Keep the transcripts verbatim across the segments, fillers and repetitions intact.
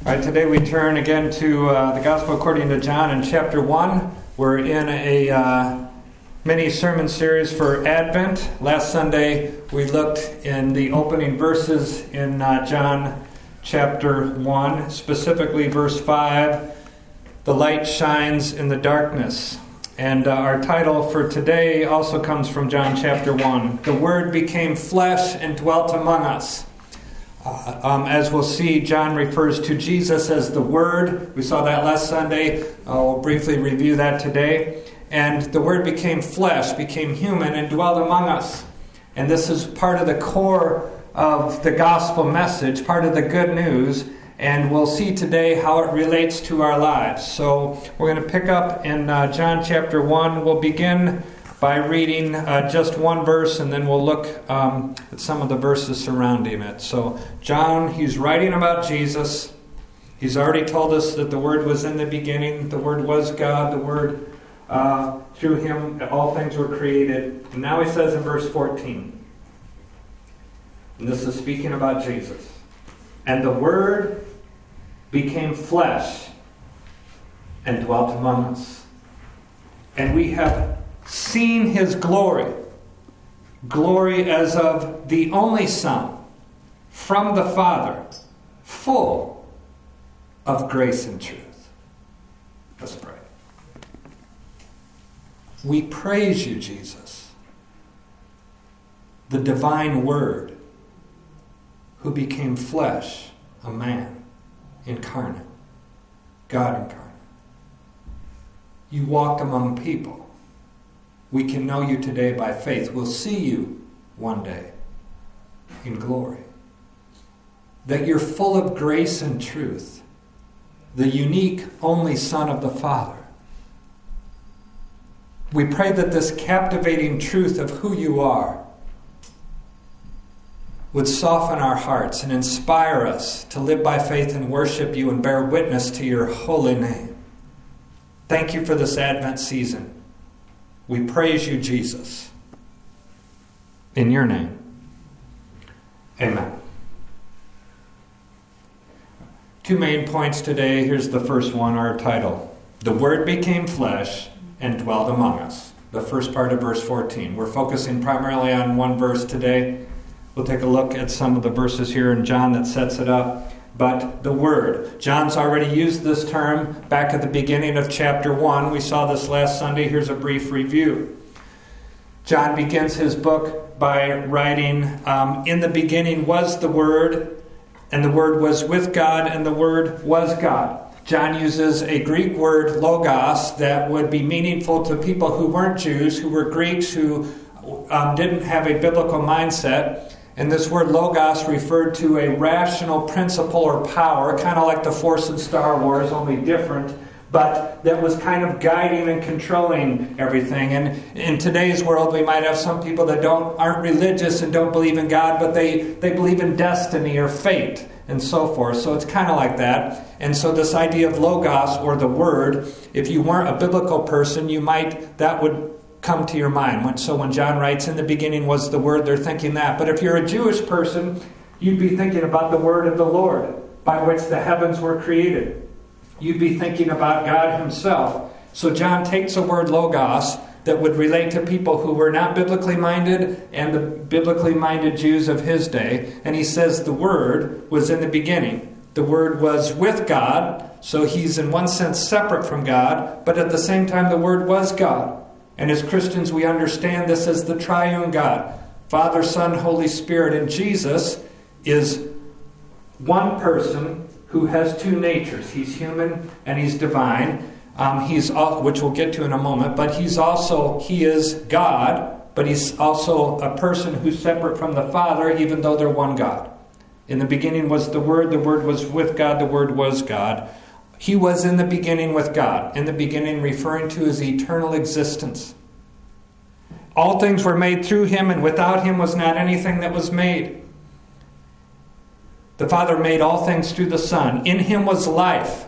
All right, today we turn again to uh, the Gospel according to John in chapter one. We're in a uh, mini sermon series for Advent. Last Sunday we looked in the opening verses in uh, John chapter one, specifically verse five, "The light shines in the darkness." And uh, our title for today also comes from John chapter one, "The Word became flesh and dwelt among us." Uh, um, as we'll see, John refers to Jesus as the Word. We saw that last Sunday. Uh, we'll briefly review that today. And the Word became flesh, became human, and dwelled among us. And this is part of the core of the gospel message, part of the good news. And we'll see today how it relates to our lives. So we're going to pick up in uh, John chapter one. We'll begin by reading uh, just one verse, and then we'll look um, at some of the verses surrounding it. So John, he's writing about Jesus. He's already told us that the Word was in the beginning. The Word was God. The Word, uh, through Him, all things were created. And now he says in verse fourteen, and this is speaking about Jesus, "And the Word became flesh and dwelt among us. And we have seen His glory, glory as of the only Son from the Father, full of grace and truth." Let's pray. We praise you, Jesus, the divine Word, who became flesh, a man, incarnate, God incarnate. You walked among people. We can know you today by faith. We'll see you one day in glory. That you're full of grace and truth, the unique only Son of the Father. We pray that this captivating truth of who you are would soften our hearts and inspire us to live by faith and worship you and bear witness to your holy name. Thank you for this Advent season. We praise you, Jesus. In your name. Amen. Two main points today. Here's the first one, our title. The Word became flesh and dwelled among us. The first part of verse fourteen. We're focusing primarily on one verse today. We'll take a look at some of the verses here in John that sets it up. But the Word. John's already used this term back at the beginning of chapter one. We saw this last Sunday. Here's a brief review. John begins his book by writing, um, "In the beginning was the Word, and the Word was with God, and the Word was God." John uses a Greek word, logos, that would be meaningful to people who weren't Jews, who were Greeks, who um, didn't have a biblical mindset. And this word logos referred to a rational principle or power, kind of like the Force in Star Wars, only different, but that was kind of guiding and controlling everything. And in today's world, we might have some people that don't aren't religious and don't believe in God, but they, they believe in destiny or fate and so forth. So it's kind of like that. And so this idea of logos, or the Word, if you weren't a biblical person, you might, that would come to your mind. So when John writes, "In the beginning was the Word," they're thinking that. But if you're a Jewish person, you'd be thinking about the Word of the Lord, by which the heavens were created. You'd be thinking about God Himself. So John takes a word, logos, that would relate to people who were not biblically minded and the biblically minded Jews of his day. And he says the Word was in the beginning. The Word was with God, so He's in one sense separate from God, but at the same time the Word was God. And as Christians, we understand this as the triune God. Father, Son, Holy Spirit. And Jesus is one person who has two natures. He's human and He's divine. Um, he's all, which we'll get to in a moment. But He's also, He is God, but He's also a person who's separate from the Father, even though they're one God. In the beginning was the Word. The Word was with God. The Word was God. He was in the beginning with God. In the beginning referring to His eternal existence. All things were made through Him, and without Him was not anything that was made. The Father made all things through the Son. In Him was life.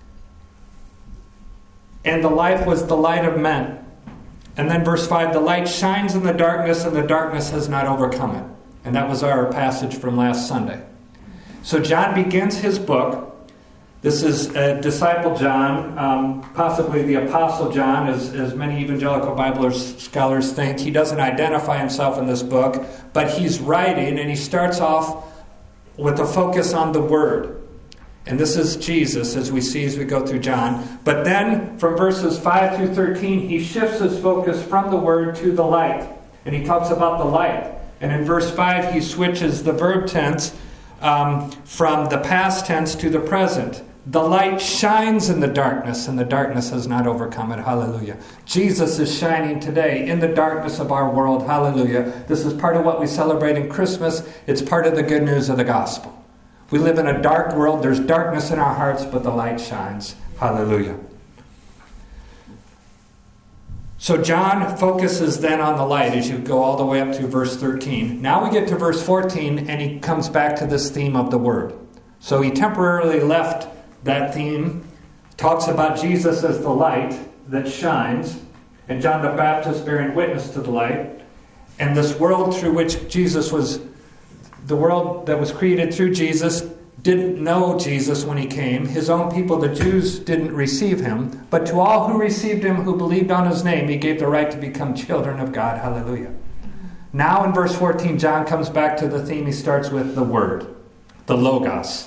And the life was the light of men. And then verse five, "The light shines in the darkness, and the darkness has not overcome it." And that was our passage from last Sunday. So John begins his book This is a disciple John, um, possibly the Apostle John, as, as many evangelical Bible scholars think. He doesn't identify himself in this book, but he's writing, and he starts off with a focus on the Word. And this is Jesus, as we see as we go through John. But then, from verses five through thirteen, he shifts his focus from the Word to the light. And he talks about the light. And in verse five, he switches the verb tense um, from the past tense to the present. The light shines in the darkness, and the darkness has not overcome it. Hallelujah. Jesus is shining today in the darkness of our world. Hallelujah. This is part of what we celebrate in Christmas. It's part of the good news of the gospel. We live in a dark world. There's darkness in our hearts, but the light shines. Hallelujah. So John focuses then on the light as you go all the way up to verse thirteen. Now we get to verse fourteen, and he comes back to this theme of the Word. So he temporarily left that theme, talks about Jesus as the light that shines, and John the Baptist bearing witness to the light, and this world through which Jesus was, the world that was created through Jesus, didn't know Jesus when he came. His own people, the Jews, didn't receive him, but to all who received him, who believed on his name, he gave the right to become children of God. Hallelujah. Now in verse fourteen, John comes back to the theme. He starts with the Word, the Logos.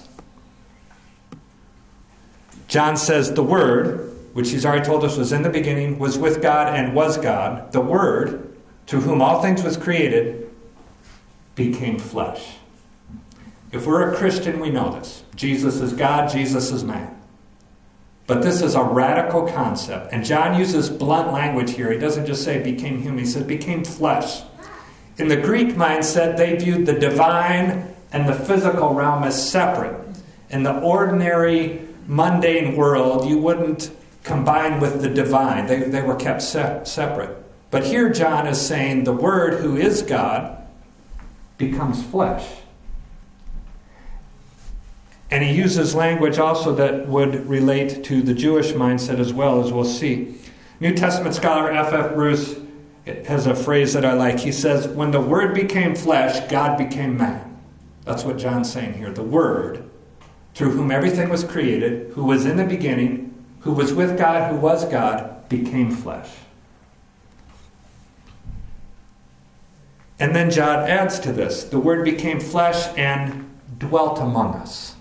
John says the Word, which he's already told us was in the beginning, was with God and was God. The Word, through whom all things was created, became flesh. If we're a Christian, we know this. Jesus is God, Jesus is man. But this is a radical concept. And John uses blunt language here. He doesn't just say became human. He says became flesh. In the Greek mindset, they viewed the divine and the physical realm as separate. In the ordinary mundane world, you wouldn't combine with the divine. They, they were kept se- separate. But here John is saying the Word, who is God, becomes flesh. And he uses language also that would relate to the Jewish mindset as well, as we'll see. New Testament scholar F F Bruce has a phrase that I like. He says, when the Word became flesh, God became man. That's what John's saying here. The Word, through whom everything was created, who was in the beginning, who was with God, who was God, became flesh. And then John adds to this, the Word became flesh and dwelt among us.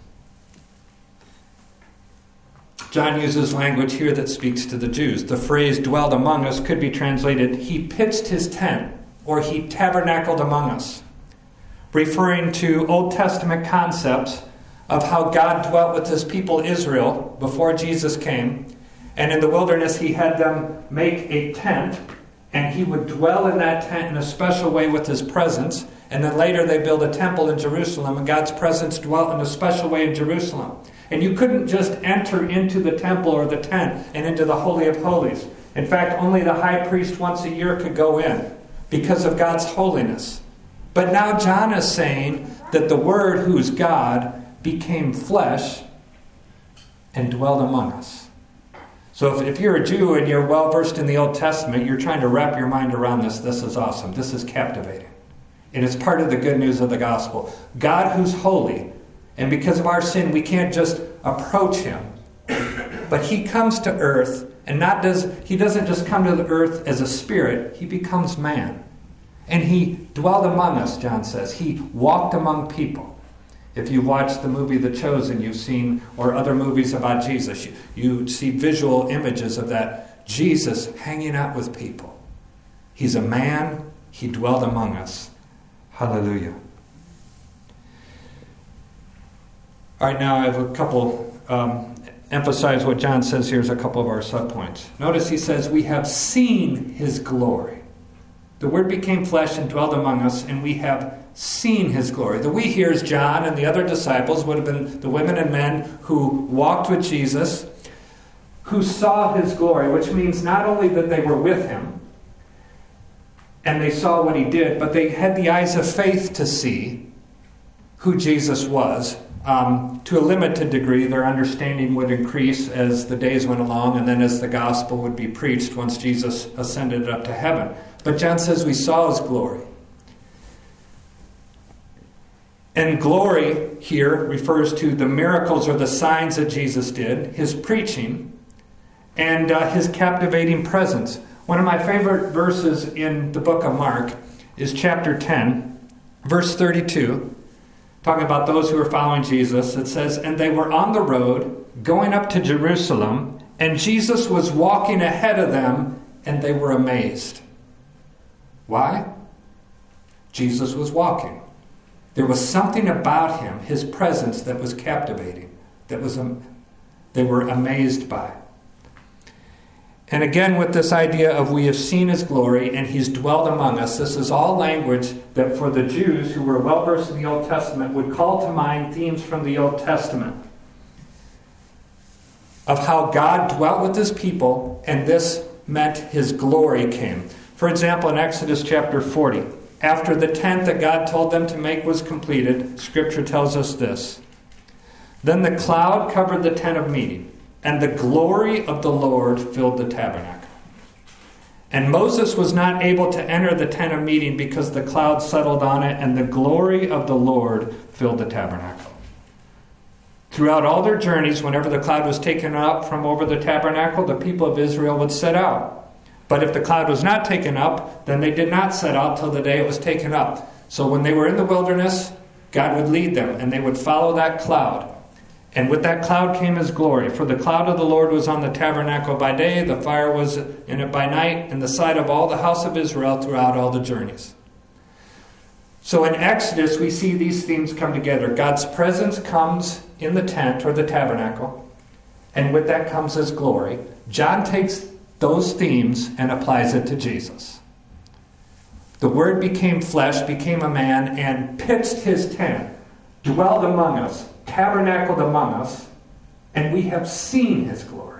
John uses language here that speaks to the Jews. The phrase dwelled among us could be translated, he pitched his tent, or he tabernacled among us, referring to Old Testament concepts of how God dwelt with his people Israel before Jesus came. And in the wilderness, he had them make a tent, and he would dwell in that tent in a special way with his presence. And then later they built a temple in Jerusalem, and God's presence dwelt in a special way in Jerusalem. And you couldn't just enter into the temple or the tent and into the Holy of Holies. In fact, only the high priest once a year could go in because of God's holiness. But now John is saying that the Word, who is God, became flesh and dwelled among us. So if, if you're a Jew and you're well versed in the Old Testament, you're trying to wrap your mind around this. This is awesome. This is captivating. And it's part of the good news of the gospel. God, who's holy, and because of our sin, we can't just approach him. But he comes to earth, and not does he doesn't just come to the earth as a spirit. He becomes man. And he dwelled among us, John says. He walked among people. If you've watched the movie The Chosen, you've seen, or other movies about Jesus, you, you see visual images of that Jesus hanging out with people. He's a man. He dwelled among us. Hallelujah. All right, now I have a couple, um, emphasize what John says here is a couple of our subpoints. Notice he says, we have seen his glory. The Word became flesh and dwelled among us, and we have seen his glory. The we here is John and the other disciples, would have been the women and men who walked with Jesus, who saw his glory, which means not only that they were with him, and they saw what he did, but they had the eyes of faith to see who Jesus was. Um, to a limited degree, their understanding would increase as the days went along, and then as the gospel would be preached once Jesus ascended up to heaven. But John says we saw his glory. And glory here refers to the miracles or the signs that Jesus did, his preaching, and uh, his captivating presence. One of my favorite verses in the book of Mark is chapter ten, verse thirty-two, talking about those who were following Jesus. It says, "And they were on the road going up to Jerusalem, and Jesus was walking ahead of them, and they were amazed." Why? Jesus was walking. There was something about him, his presence, that was captivating, that was um, they were amazed by. And again, with this idea of we have seen his glory and he's dwelled among us, this is all language that for the Jews who were well-versed in the Old Testament would call to mind themes from the Old Testament of how God dwelt with his people, and this meant his glory came. For example, in Exodus chapter forty, after the tent that God told them to make was completed, Scripture tells us this: "Then the cloud covered the tent of meeting, and the glory of the Lord filled the tabernacle. And Moses was not able to enter the tent of meeting because the cloud settled on it, and the glory of the Lord filled the tabernacle." Throughout all their journeys, whenever the cloud was taken up from over the tabernacle, the people of Israel would set out. But if the cloud was not taken up, then they did not set out till the day it was taken up. So when they were in the wilderness, God would lead them, and they would follow that cloud. And with that cloud came his glory. For the cloud of the Lord was on the tabernacle by day, the fire was in it by night, in the sight of all the house of Israel throughout all the journeys. So in Exodus, we see these themes come together. God's presence comes in the tent or the tabernacle, and with that comes his glory. John takes those themes and applies it to Jesus. The Word became flesh, became a man, and pitched his tent, dwelled among us, tabernacled among us, and we have seen his glory.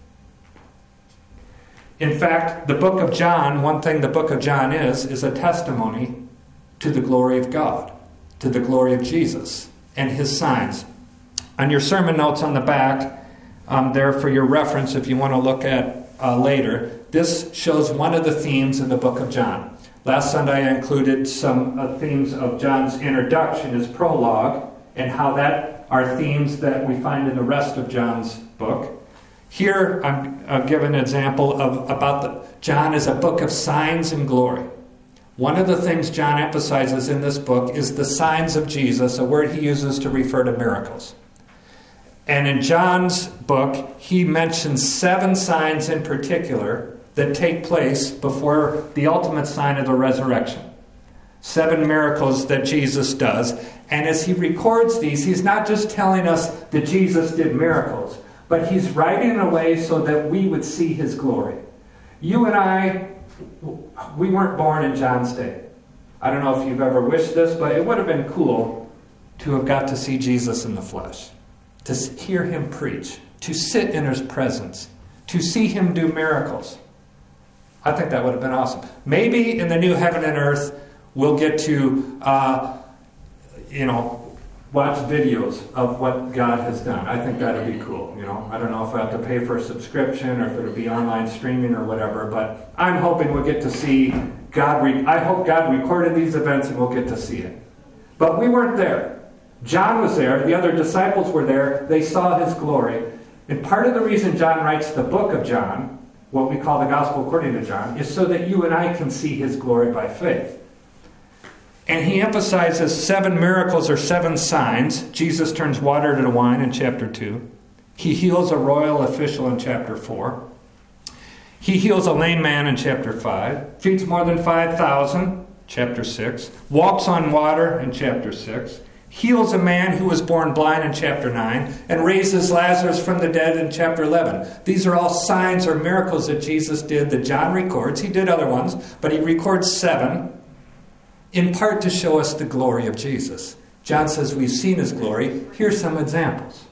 In fact, the book of John, one thing the book of John is, is a testimony to the glory of God, to the glory of Jesus and his signs. On your sermon notes on the back, um, there for your reference if you want to look at uh, later, this shows one of the themes in the book of John. Last Sunday I included some uh, themes of John's introduction, his prologue, and how that are themes that we find in the rest of John's book. Here I'm, I'm giving an example of about the John is a book of signs and glory. One of the things John emphasizes in this book is the signs of Jesus, a word he uses to refer to miracles. And in John's book, he mentions seven signs in particular that take place before the ultimate sign of the resurrection. Seven miracles that Jesus does. And as he records these, he's not just telling us that Jesus did miracles, but he's writing in a way so that we would see his glory. You and I, we weren't born in John's day. I don't know if you've ever wished this, but it would have been cool to have got to see Jesus in the flesh, to hear him preach, to sit in his presence, to see him do miracles. I think that would have been awesome. Maybe in the new heaven and earth, we'll get to, uh, you know, watch videos of what God has done. I think that would be cool. You know, I don't know if I have to pay for a subscription or if it'll be online streaming or whatever, but I'm hoping we'll get to see God. Re- I hope God recorded these events and we'll get to see it. But we weren't there. John was there. The other disciples were there. They saw his glory. And part of the reason John writes the book of John, what we call the Gospel according to John, is so that you and I can see his glory by faith. And he emphasizes seven miracles or seven signs. Jesus turns water to wine in chapter two. He heals a royal official in chapter four. He heals a lame man in chapter five. Feeds more than five thousand, chapter six. Walks on water in chapter six. Heals a man who was born blind in chapter nine. And raises Lazarus from the dead in chapter eleven. These are all signs or miracles that Jesus did that John records. He did other ones, but he records seven, in part to show us the glory of Jesus. John says we've seen his glory. Here's some examples.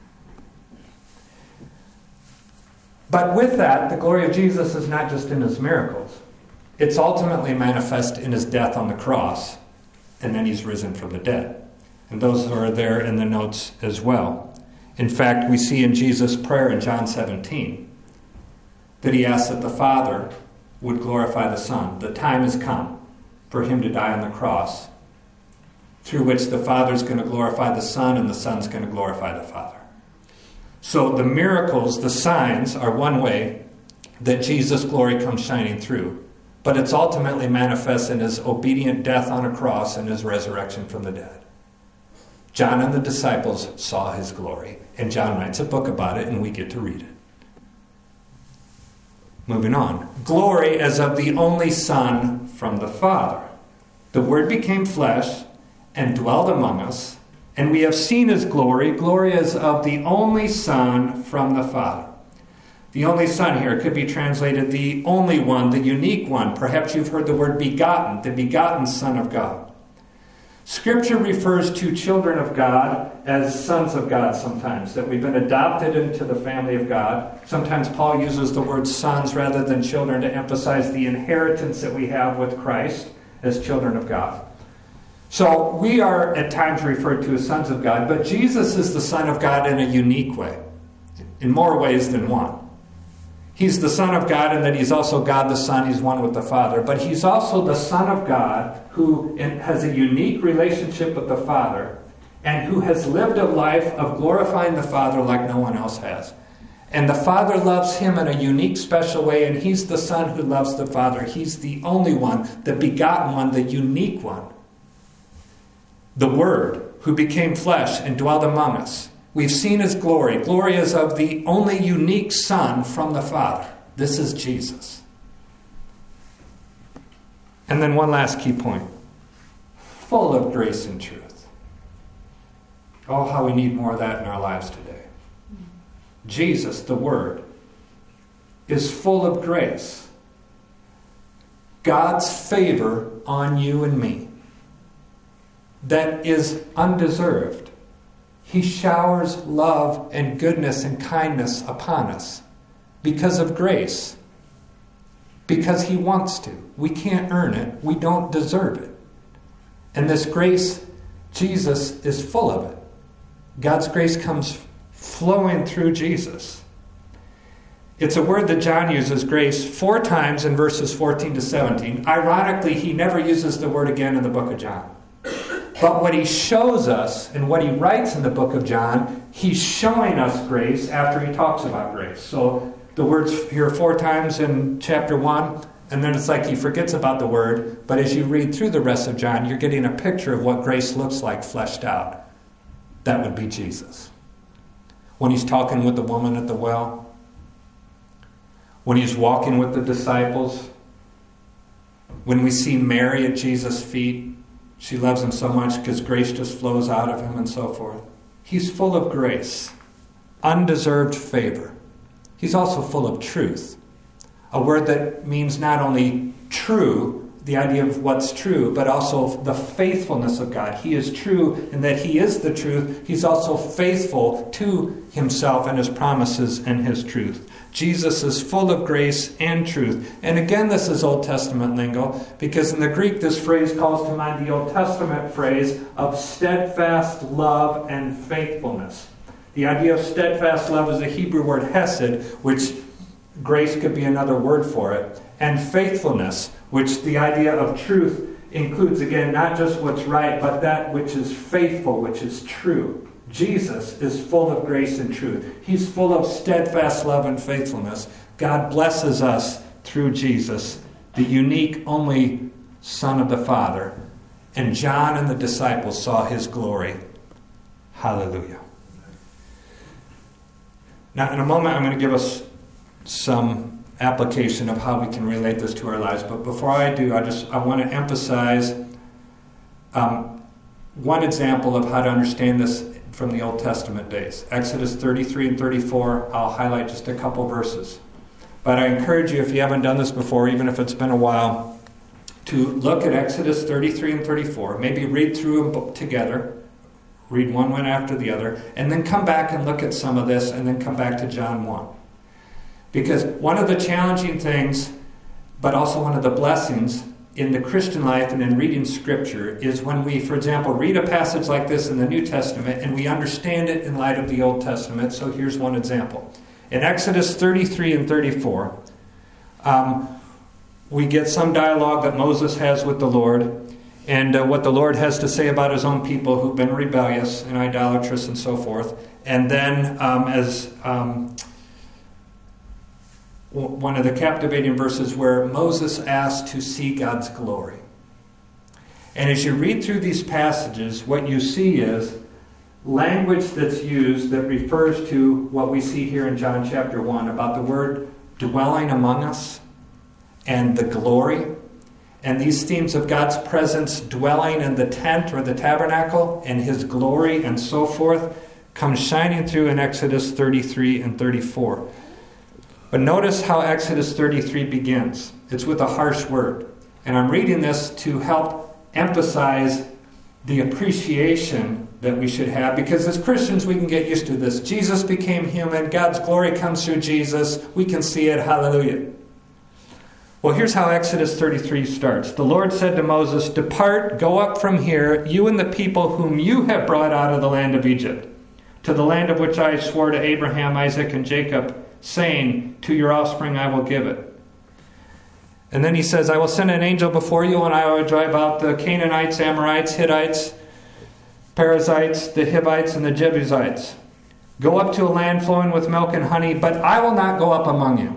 But with that, the glory of Jesus is not just in his miracles. It's ultimately manifest in his death on the cross, and then he's risen from the dead. And those are there in the notes as well. In fact, we see in Jesus' prayer in John seventeen that he asks that the Father would glorify the Son. The time has come for him to die on the cross through which the Father's going to glorify the Son and the Son's going to glorify the Father. So the miracles, the signs, are one way that Jesus' glory comes shining through. But it's ultimately manifest in his obedient death on a cross and his resurrection from the dead. John and the disciples saw his glory. And John writes a book about it, and we get to read it. Moving on. Glory as of the only Son from the Father. The Word became flesh and dwelled among us, and we have seen his glory. Glory as of the only Son from the Father. The only Son here could be translated the only one, the unique one. Perhaps you've heard the word begotten, the begotten Son of God. Scripture refers to children of God as sons of God sometimes, that we've been adopted into the family of God. Sometimes Paul uses the word sons rather than children to emphasize the inheritance that we have with Christ as children of God. So we are at times referred to as sons of God, but Jesus is the Son of God in a unique way, in more ways than one. He's the Son of God, and then he's also God the Son. He's one with the Father. But he's also the Son of God who has a unique relationship with the Father and who has lived a life of glorifying the Father like no one else has. And the Father loves him in a unique, special way, and he's the Son who loves the Father. He's the only one, the begotten one, the unique one. The Word who became flesh and dwelled among us. We've seen his glory. Glory is of the only unique Son from the Father. This is Jesus. And then one last key point. Full of grace and truth. Oh, how we need more of that in our lives today. Jesus, the Word, is full of grace. God's favor on you and me that is undeserved. He showers love and goodness and kindness upon us because of grace. Because he wants to. We can't earn it. We don't deserve it. And this grace, Jesus is full of it. God's grace comes flowing through Jesus. It's a word that John uses, grace, four times in verses fourteen to seventeen. Ironically, he never uses the word again in the book of John. But what he shows us and what he writes in the book of John, he's showing us grace after he talks about grace. So the word's here four times in chapter one, and then it's like he forgets about the word. But as you read through the rest of John, you're getting a picture of what grace looks like fleshed out. That would be Jesus. When he's talking with the woman at the well, when he's walking with the disciples, when we see Mary at Jesus' feet, she loves him so much because grace just flows out of him and so forth. He's full of grace, undeserved favor. He's also full of truth, a word that means not only true, the idea of what's true, but also the faithfulness of God. He is true in that he is the truth. He's also faithful to himself and his promises and his truth. Jesus is full of grace and truth. And again, this is Old Testament lingo, because in the Greek, this phrase calls to mind the Old Testament phrase of steadfast love and faithfulness. The idea of steadfast love is the Hebrew word hesed, which grace could be another word for it, and faithfulness, which the idea of truth includes, again, not just what's right, but that which is faithful, which is true. Jesus is full of grace and truth. He's full of steadfast love and faithfulness. God blesses us through Jesus, the unique, only Son of the Father. And John and the disciples saw his glory. Hallelujah. Now, in a moment, I'm going to give us some application of how we can relate this to our lives. But before I do, I just I want to emphasize um, one example of how to understand this from the Old Testament days. Exodus thirty-three and thirty-four, I'll highlight just a couple verses. But I encourage you, if you haven't done this before, even if it's been a while, to look at Exodus thirty-three and thirty-four. Maybe read through them together. Read one one after the other. And then come back and look at some of this, and then come back to John one. Because one of the challenging things, but also one of the blessings in the Christian life and in reading Scripture is when we, for example, read a passage like this in the New Testament and we understand it in light of the Old Testament. So here's one example. In Exodus thirty-three and thirty-four, um, we get some dialogue that Moses has with the Lord. and uh, what the Lord has to say about his own people who've been rebellious and idolatrous and so forth. And then um, as um, w- one of the captivating verses where Moses asked to see God's glory. And as you read through these passages, what you see is language that's used that refers to what we see here in John chapter one about the word dwelling among us and the glory. And these themes of God's presence dwelling in the tent or the tabernacle and his glory and so forth come shining through in Exodus thirty-three and thirty-four. But notice how Exodus thirty-three begins. It's with a harsh word. And I'm reading this to help emphasize the appreciation that we should have, because as Christians we can get used to this. Jesus became human. God's glory comes through Jesus. We can see it. Hallelujah. Well, here's how Exodus thirty-three starts. The Lord said to Moses, "Depart, go up from here, you and the people whom you have brought out of the land of Egypt, to the land of which I swore to Abraham, Isaac, and Jacob, saying, to your offspring I will give it." And then he says, "I will send an angel before you, and I will drive out the Canaanites, Amorites, Hittites, Perizzites, the Hivites, and the Jebusites. Go up to a land flowing with milk and honey, but I will not go up among you,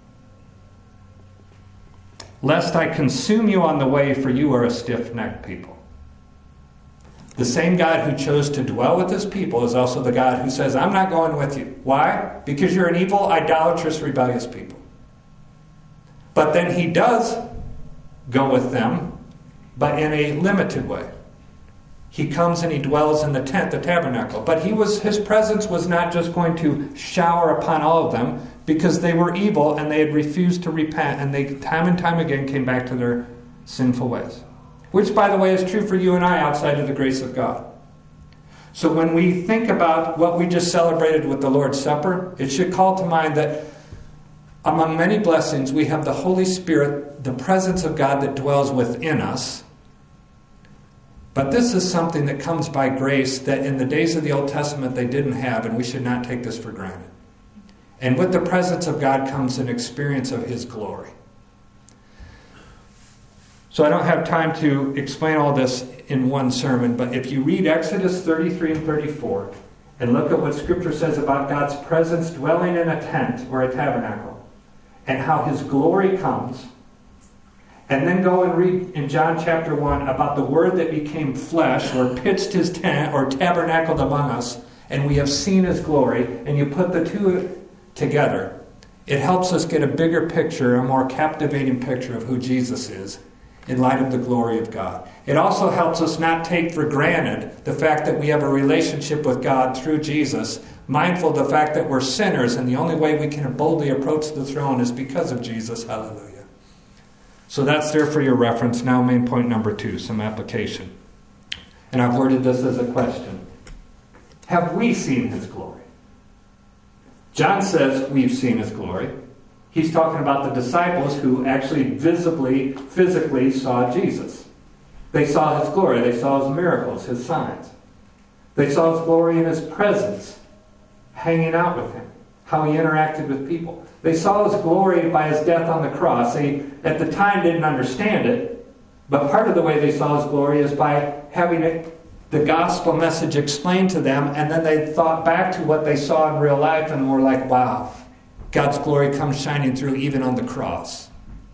lest I consume you on the way, for you are a stiff-necked people." The same God who chose to dwell with his people is also the God who says, "I'm not going with you." Why? Because you're an evil, idolatrous, rebellious people. But then he does go with them, but in a limited way. He comes and he dwells in the tent, the tabernacle. But he was his presence was not just going to shower upon all of them, because they were evil and they had refused to repent, and they time and time again came back to their sinful ways. Which, by the way, is true for you and I outside of the grace of God. So when we think about what we just celebrated with the Lord's Supper, it should call to mind that among many blessings, we have the Holy Spirit, the presence of God that dwells within us. But this is something that comes by grace that in the days of the Old Testament they didn't have, and we should not take this for granted. And with the presence of God comes an experience of his glory. So I don't have time to explain all this in one sermon, but if you read Exodus thirty-three and thirty-four and look at what Scripture says about God's presence dwelling in a tent or a tabernacle and how his glory comes, and then go and read in John chapter one about the Word that became flesh or pitched his tent or tabernacled among us, and we have seen his glory, and you put the two together, it helps us get a bigger picture, a more captivating picture of who Jesus is in light of the glory of God. It also helps us not take for granted the fact that we have a relationship with God through Jesus, mindful of the fact that we're sinners and the only way we can boldly approach the throne is because of Jesus. Hallelujah. So that's there for your reference. Now main point number two, some application. And I've worded this as a question. Have we seen his glory? John says we've seen his glory. He's talking about the disciples who actually visibly, physically saw Jesus. They saw his glory. They saw his miracles, his signs. They saw his glory in his presence, hanging out with him, how he interacted with people. They saw his glory by his death on the cross. They, at the time, didn't understand it, but part of the way they saw his glory is by having it, the gospel message explained to them, and then they thought back to what they saw in real life and were like, wow, God's glory comes shining through even on the cross.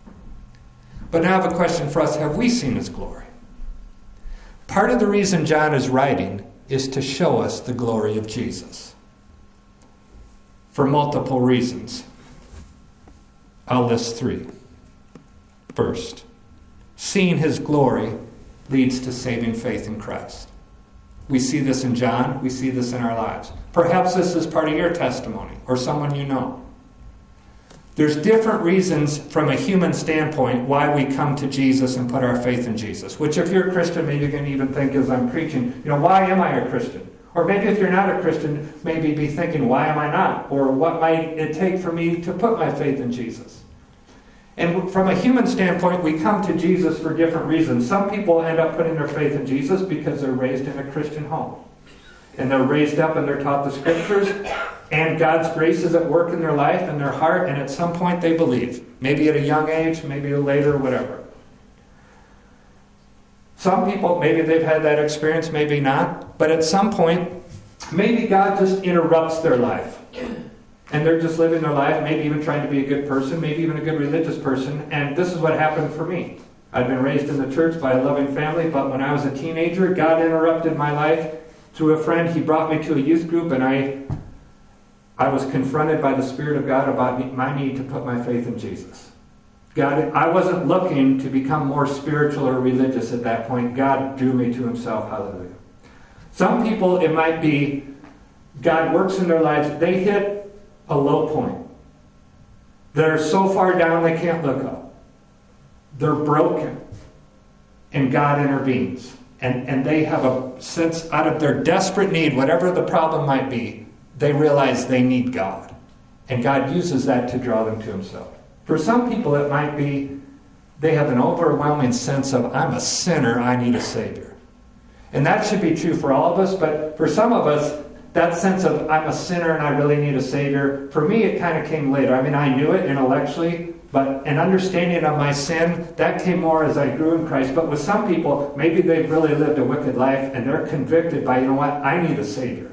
But now I have a question for us. Have we seen his glory? Part of the reason John is writing is to show us the glory of Jesus. For multiple reasons. I'll list three. First, seeing his glory leads to saving faith in Christ. We see this in John. We see this in our lives. Perhaps this is part of your testimony or someone you know. There's different reasons from a human standpoint why we come to Jesus and put our faith in Jesus. Which if you're a Christian, maybe you can even think as I'm preaching, you know, why am I a Christian? Or maybe if you're not a Christian, maybe be thinking, why am I not? Or what might it take for me to put my faith in Jesus? And from a human standpoint, we come to Jesus for different reasons. Some people end up putting their faith in Jesus because they're raised in a Christian home. And they're raised up and they're taught the Scriptures. And God's grace is at work in their life and their heart. And at some point they believe. Maybe at a young age, maybe later, whatever. Some people, maybe they've had that experience, maybe not. But at some point, maybe God just interrupts their life. And they're just living their life, maybe even trying to be a good person, maybe even a good religious person. And this is what happened for me. I'd been raised in the church by a loving family, but when I was a teenager, God interrupted my life through a friend. He brought me to a youth group, and I I was confronted by the Spirit of God about my need to put my faith in Jesus. God, I wasn't looking to become more spiritual or religious at that point. God drew me to himself. Hallelujah. Some people, it might be God works in their lives. They hit a low point. They're so far down they can't look up. They're broken. And God intervenes. And, and they have a sense, out of their desperate need, whatever the problem might be, they realize they need God. And God uses that to draw them to himself. For some people it might be they have an overwhelming sense of, I'm a sinner, I need a Savior. And that should be true for all of us, but for some of us, that sense of, I'm a sinner and I really need a Savior, for me it kind of came later. I mean, I knew it intellectually, but an understanding of my sin, that came more as I grew in Christ. But with some people, maybe they've really lived a wicked life and they're convicted by, you know what, I need a Savior.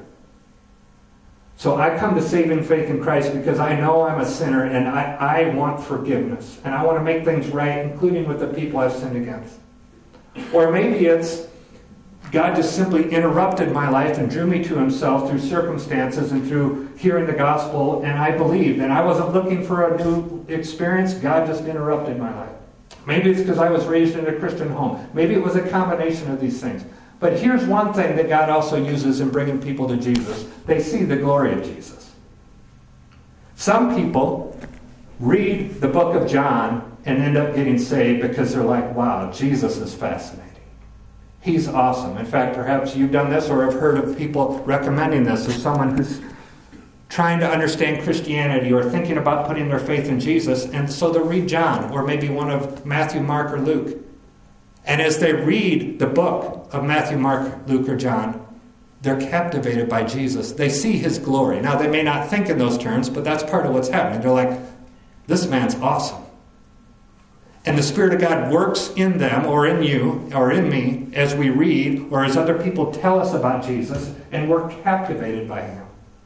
So I come to saving faith in Christ because I know I'm a sinner and I, I want forgiveness. And I want to make things right, including with the people I've sinned against. Or maybe it's God just simply interrupted my life and drew me to himself through circumstances and through hearing the gospel, and I believed. And I wasn't looking for a new experience. God just interrupted my life. Maybe it's because I was raised in a Christian home. Maybe it was a combination of these things. But here's one thing that God also uses in bringing people to Jesus. They see the glory of Jesus. Some people read the book of John and end up getting saved because they're like, wow, Jesus is fascinating. He's awesome. In fact, perhaps you've done this or have heard of people recommending this as someone who's trying to understand Christianity or thinking about putting their faith in Jesus. And so they'll read John or maybe one of Matthew, Mark, or Luke. And as they read the book of Matthew, Mark, Luke, or John, they're captivated by Jesus. They see his glory. Now, they may not think in those terms, but that's part of what's happening. They're like, this man's awesome. And the Spirit of God works in them or in you or in me as we read or as other people tell us about Jesus, and we're captivated by him.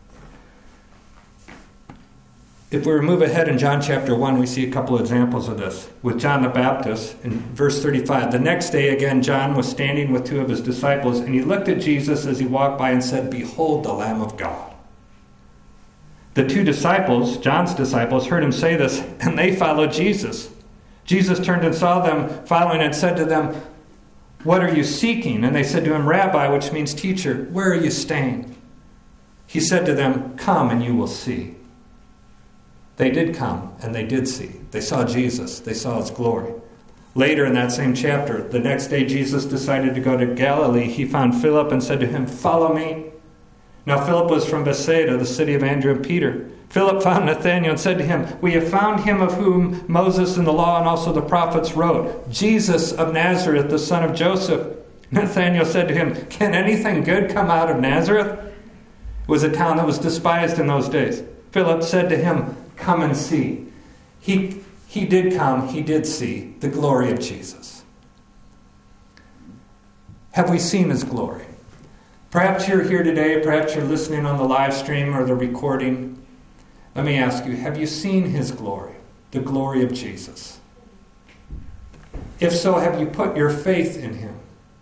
If we move ahead in John chapter one, we see a couple of examples of this. With John the Baptist, in verse thirty-five, the next day again John was standing with two of his disciples, and he looked at Jesus as he walked by and said, "Behold the Lamb of God." The two disciples, John's disciples, heard him say this, and they followed Jesus. Jesus turned and saw them following and said to them, "What are you seeking?" And they said to him, "Rabbi," which means teacher, "where are you staying?" He said to them, "Come and you will see." They did come, and they did see. They saw Jesus. They saw his glory. Later in that same chapter, the next day Jesus decided to go to Galilee. He found Philip and said to him, "Follow me." Now Philip was from Bethsaida, the city of Andrew and Peter. Philip found Nathanael and said to him, "We have found him of whom Moses and the law and also the prophets wrote, Jesus of Nazareth, the son of Joseph." Nathanael said to him, "Can anything good come out of Nazareth?" It was a town that was despised in those days. Philip said to him, "Come and see." He, he did come, he did see the glory of Jesus. Have we seen his glory? Perhaps you're here today, perhaps you're listening on the live stream or the recording. Let me ask you, have you seen his glory, the glory of Jesus? If so, have you put your faith in him?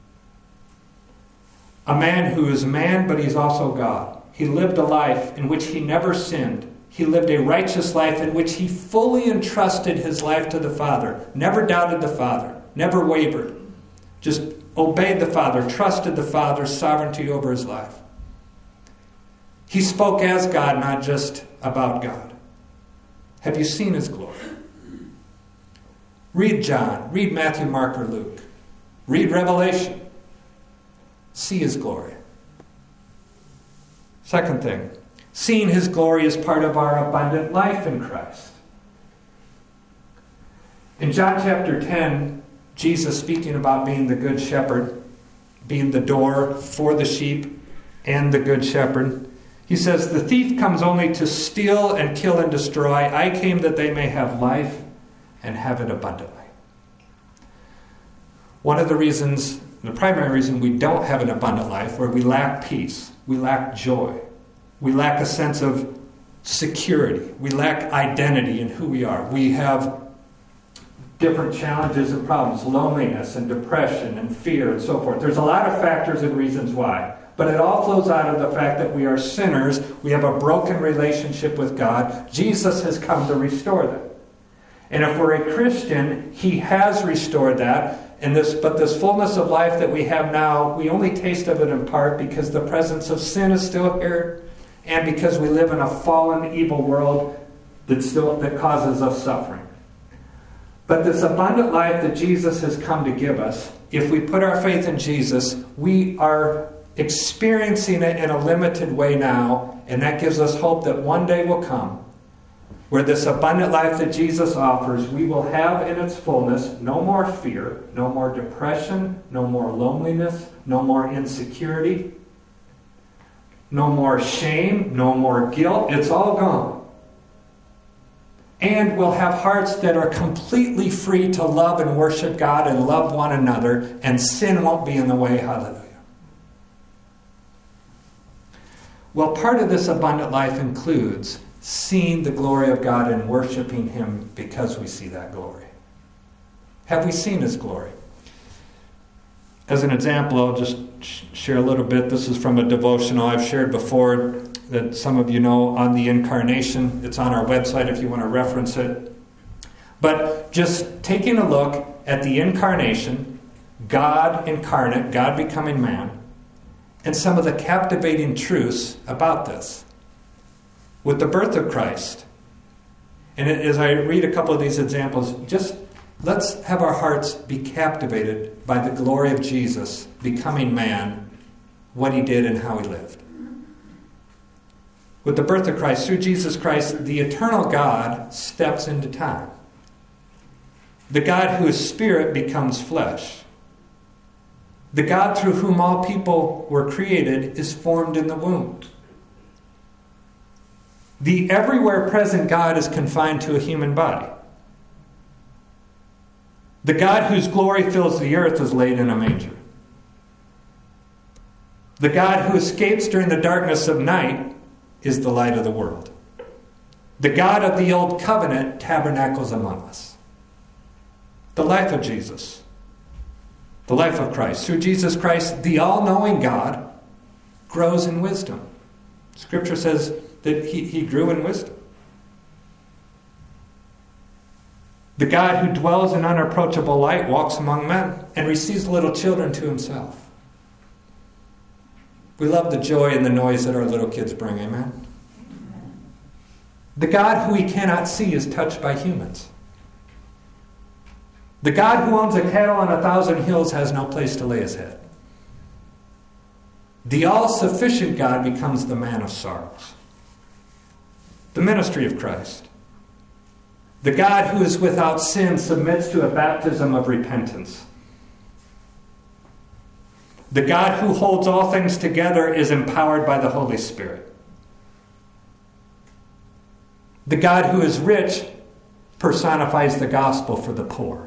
A man who is man, but he's also God. He lived a life in which he never sinned. He lived a righteous life in which he fully entrusted his life to the Father, never doubted the Father, never wavered, just obeyed the Father, trusted the Father's sovereignty over his life. He spoke as God, not just about God. Have you seen his glory? Read John, read Matthew, Mark, or Luke. Read Revelation. See his glory. Second thing, seeing his glory is part of our abundant life in Christ. In John chapter ten, Jesus speaking about being the good shepherd, being the door for the sheep and the good shepherd, he says, "The thief comes only to steal and kill and destroy. I came that they may have life and have it abundantly." One of the reasons the primary reason we don't have an abundant life, where we lack peace, we lack joy, we lack a sense of security, we lack identity in who we are. We have different challenges and problems, loneliness and depression and fear and so forth. There's a lot of factors and reasons why. But it all flows out of the fact that we are sinners. We have a broken relationship with God. Jesus has come to restore that. And if we're a Christian, He has restored that. And this, but this fullness of life that we have now, we only taste of it in part because the presence of sin is still here, and because we live in a fallen, evil world that still that causes us suffering. But this abundant life that Jesus has come to give us, if we put our faith in Jesus, we are experiencing it in a limited way now, and that gives us hope that one day will come where this abundant life that Jesus offers, we will have in its fullness no more fear, no more depression, no more loneliness, no more insecurity, no more shame, no more guilt. It's all gone. And we'll have hearts that are completely free to love and worship God and love one another, and sin won't be in the way. Hallelujah. Well, part of this abundant life includes seeing the glory of God and worshiping Him because we see that glory. Have we seen His glory? As an example, I'll just sh- share a little bit. This is from a devotional I've shared before that some of you know on the Incarnation. It's on our website if you want to reference it. But just taking a look at the Incarnation, God incarnate, God becoming man, and some of the captivating truths about this. With the birth of Christ, and as I read a couple of these examples, just let's have our hearts be captivated by the glory of Jesus becoming man, what He did and how He lived. With the birth of Christ, through Jesus Christ, the eternal God steps into time. The God who is spirit becomes flesh. The God through whom all people were created is formed in the womb. The everywhere present God is confined to a human body. The God whose glory fills the earth is laid in a manger. The God who escapes during the darkness of night is the light of the world. The God of the old covenant tabernacles among us. The life of Jesus. The life of Christ. Through Jesus Christ, the all-knowing God grows in wisdom. Scripture says that he, he grew in wisdom. The God who dwells in unapproachable light walks among men and receives little children to Himself. We love the joy and the noise that our little kids bring, amen? The God who we cannot see is touched by humans. The God who owns a cattle on a thousand hills has no place to lay His head. The all-sufficient God becomes the man of sorrows. The ministry of Christ. The God who is without sin submits to a baptism of repentance. The God who holds all things together is empowered by the Holy Spirit. The God who is rich personifies the gospel for the poor.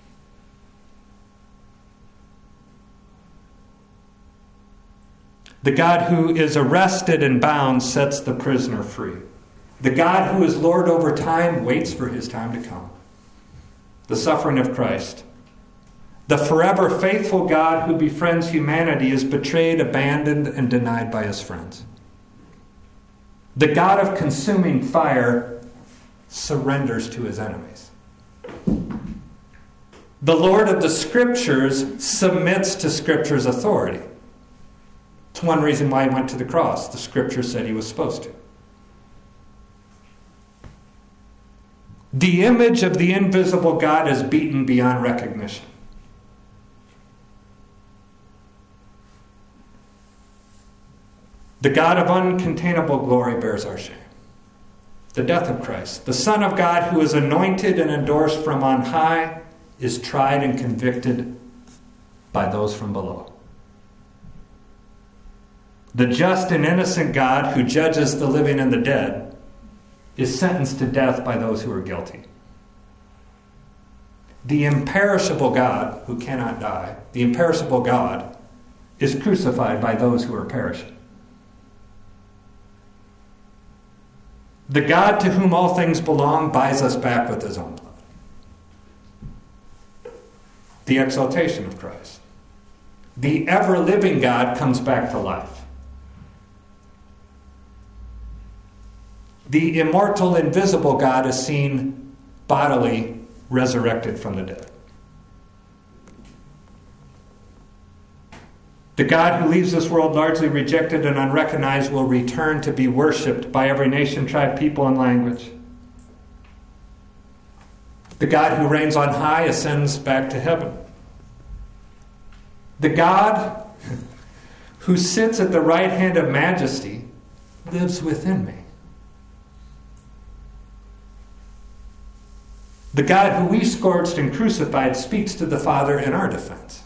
The God who is arrested and bound sets the prisoner free. The God who is Lord over time waits for His time to come. The suffering of Christ. The forever faithful God who befriends humanity is betrayed, abandoned, and denied by His friends. The God of consuming fire surrenders to His enemies. The Lord of the Scriptures submits to Scripture's authority. It's one reason why He went to the cross. The Scripture said He was supposed to. The image of the invisible God is beaten beyond recognition. The God of uncontainable glory bears our shame. The death of Christ. The Son of God who is anointed and endorsed from on high is tried and convicted by those from below. The just and innocent God who judges the living and the dead is sentenced to death by those who are guilty. The imperishable God, who cannot die, the imperishable God, is crucified by those who are perishing. The God to whom all things belong buys us back with his own blood. The exaltation of Christ. The ever-living God comes back to life. The immortal, invisible God is seen bodily, resurrected from the dead. The God who leaves this world largely rejected and unrecognized will return to be worshipped by every nation, tribe, people, and language. The God who reigns on high ascends back to heaven. The God who sits at the right hand of majesty lives within me. The God who we scourged and crucified speaks to the Father in our defense.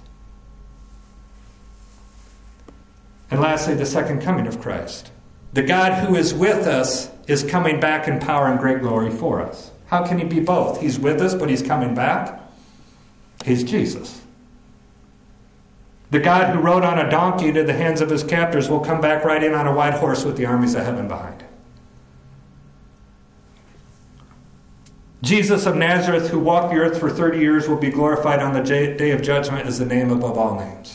And lastly, the second coming of Christ. The God who is with us is coming back in power and great glory for us. How can he be both? He's with us, but he's coming back. He's Jesus. The God who rode on a donkey into the hands of his captors will come back riding on a white horse with the armies of heaven behind him. Jesus of Nazareth, who walked the earth for thirty years, will be glorified on the day of judgment as the name above all names.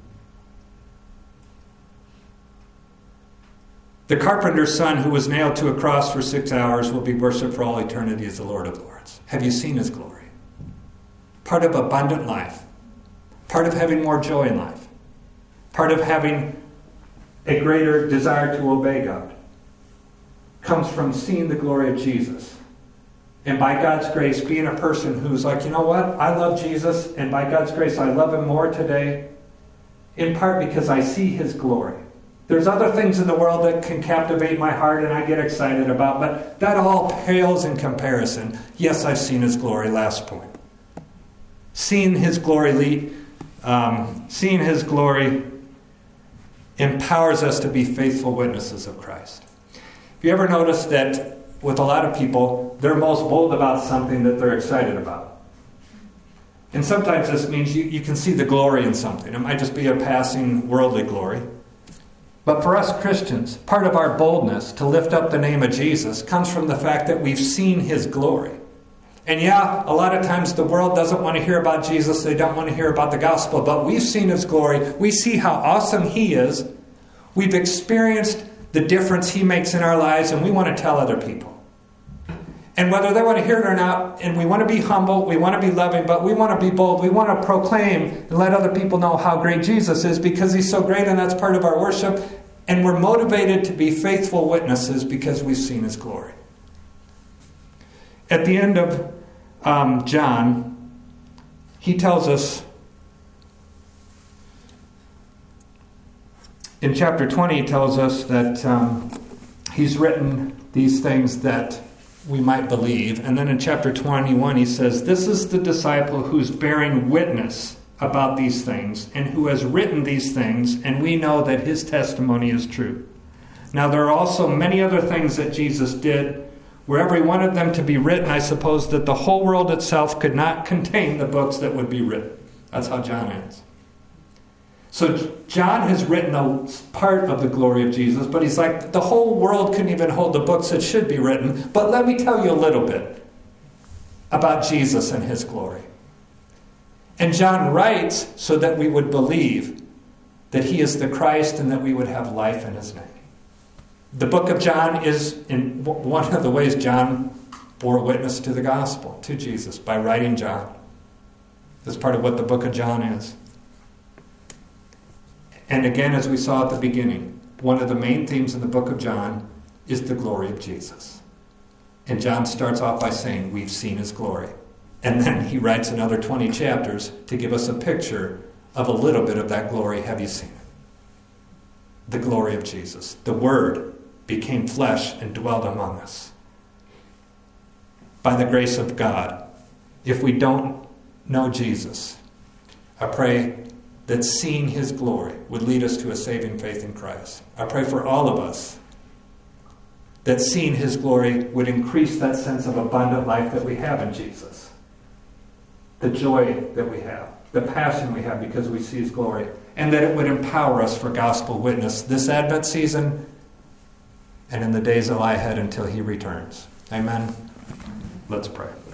The carpenter's son who was nailed to a cross for six hours will be worshipped for all eternity as the Lord of Lords. Have you seen his glory? Part of abundant life. Part of having more joy in life. Part of having a greater desire to obey God. Comes from seeing the glory of Jesus. And by God's grace, being a person who's like, you know what? I love Jesus, and by God's grace, I love him more today. In part because I see his glory. There's other things in the world that can captivate my heart and I get excited about, but that all pales in comparison. Yes, I've seen his glory, last point. Seeing his glory, um, seeing his glory empowers us to be faithful witnesses of Christ. Have you ever noticed that with a lot of people, they're most bold about something that they're excited about? And sometimes this means you, you can see the glory in something. It might just be a passing worldly glory. But for us Christians, part of our boldness to lift up the name of Jesus comes from the fact that we've seen his glory. And yeah, a lot of times the world doesn't want to hear about Jesus. They don't want to hear about the gospel. But we've seen his glory. We see how awesome he is. We've experienced the difference he makes in our lives, and we want to tell other people. And whether they want to hear it or not, and we want to be humble, we want to be loving, but we want to be bold. We want to proclaim and let other people know how great Jesus is because he's so great, and that's part of our worship. And we're motivated to be faithful witnesses because we've seen his glory. At the end of um, John, he tells us, in chapter twenty, he tells us that um, he's written these things that we might believe. And then in chapter twenty-one, he says, this is the disciple who's bearing witness about these things and who has written these things, and we know that his testimony is true. Now, there are also many other things that Jesus did. Wherever he wanted them to be written, I suppose that the whole world itself could not contain the books that would be written. That's how John ends. So John has written a part of the glory of Jesus, but he's like, the whole world couldn't even hold the books that should be written. But let me tell you a little bit about Jesus and his glory. And John writes so that we would believe that he is the Christ and that we would have life in his name. The book of John is in one of the ways John bore witness to the gospel, to Jesus, by writing John. That's part of what the book of John is. And again, as we saw at the beginning, one of the main themes in the book of John is the glory of Jesus. And John starts off by saying, we've seen his glory. And then he writes another twenty chapters to give us a picture of a little bit of that glory. Have you seen it? The glory of Jesus. The Word became flesh and dwelt among us. By the grace of God, if we don't know Jesus, I pray that seeing his glory would lead us to a saving faith in Christ. I pray for all of us that seeing his glory would increase that sense of abundant life that we have in Jesus. the joy that we have, the passion we have because we see his glory, and that it would empower us for gospel witness this Advent season and in the days that lie ahead until he returns. Amen. Let's pray.